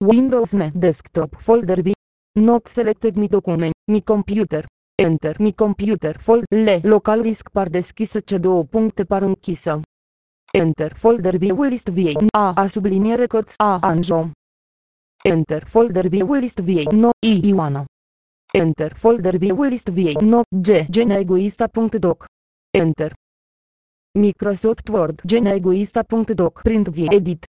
Windows Me Desktop Folder V. Not selected Mi document, Mi computer. Enter Mi computer folder local risk par deschisă C2 puncte par închisă. Enter folder view list view a subliniere cărți a Anjo. Enter folder view list view no I Ioana. Enter folder view list view no G geneegoista.doc. Enter. Microsoft Word geneegoista.doc print view edit.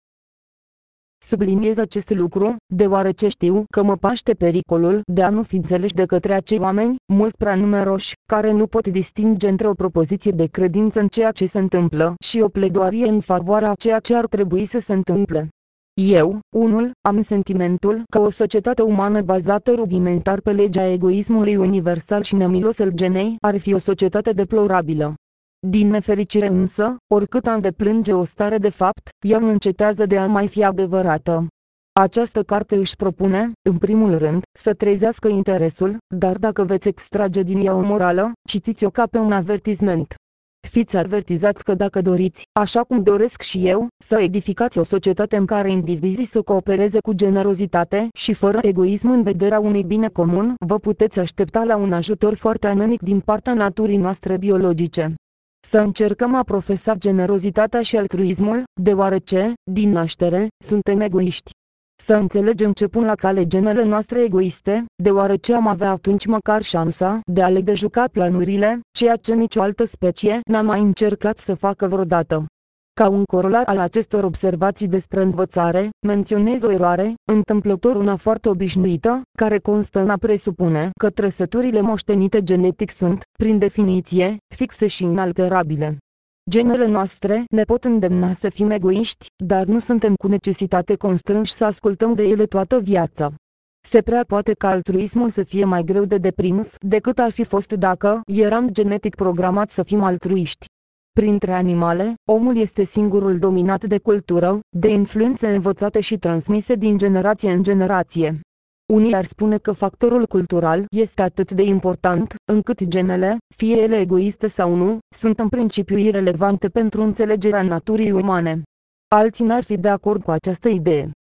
Subliniez acest lucru, deoarece știu că mă paște pericolul de a nu fi înțeleși de către acei oameni, mult prea numeroși, care nu pot distinge între o propoziție de credință în ceea ce se întâmplă și o pledoarie în favoarea ceea ce ar trebui să se întâmple. Eu, unul, am sentimentul că o societate umană bazată rudimentar pe legea egoismului universal și nemilos al genei ar fi o societate deplorabilă. Din nefericire însă, oricât am deplânge o stare de fapt, ea nu încetează de a mai fi adevărată. Această carte își propune, în primul rând, să trezească interesul, dar dacă veți extrage din ea o morală, citiți-o ca pe un avertisment. Fiți avertizați că dacă doriți, așa cum doresc și eu, să edificați o societate în care indivizii să coopereze cu generozitate și fără egoism în vederea unui bine comun, vă puteți aștepta la un ajutor foarte anemic din partea naturii noastre biologice. Să încercăm a profesa generozitatea și altruismul, deoarece, din naștere, suntem egoiști. Să înțelegem ce pun la cale genele noastre egoiste, deoarece am avea atunci măcar șansa de a le dejuca planurile, ceea ce nicio altă specie n-a mai încercat să facă vreodată. Ca un corolar al acestor observații despre învățare, menționez o eroare, întâmplător una foarte obișnuită, care constă în a presupune că trăsăturile moștenite genetic sunt, prin definiție, fixe și inalterabile. Genele noastre ne pot îndemna să fim egoiști, dar nu suntem cu necesitate constrânși să ascultăm de ele toată viața. Se prea poate ca altruismul să fie mai greu de deprins decât ar fi fost dacă eram genetic programat să fim altruiști. Printre animale, omul este singurul dominat de cultură, de influențe învățate și transmise din generație în generație. Unii ar spune că factorul cultural este atât de important, încât genele, fie ele egoiste sau nu, sunt în principiu irelevante pentru înțelegerea naturii umane. Alții n-ar fi de acord cu această idee.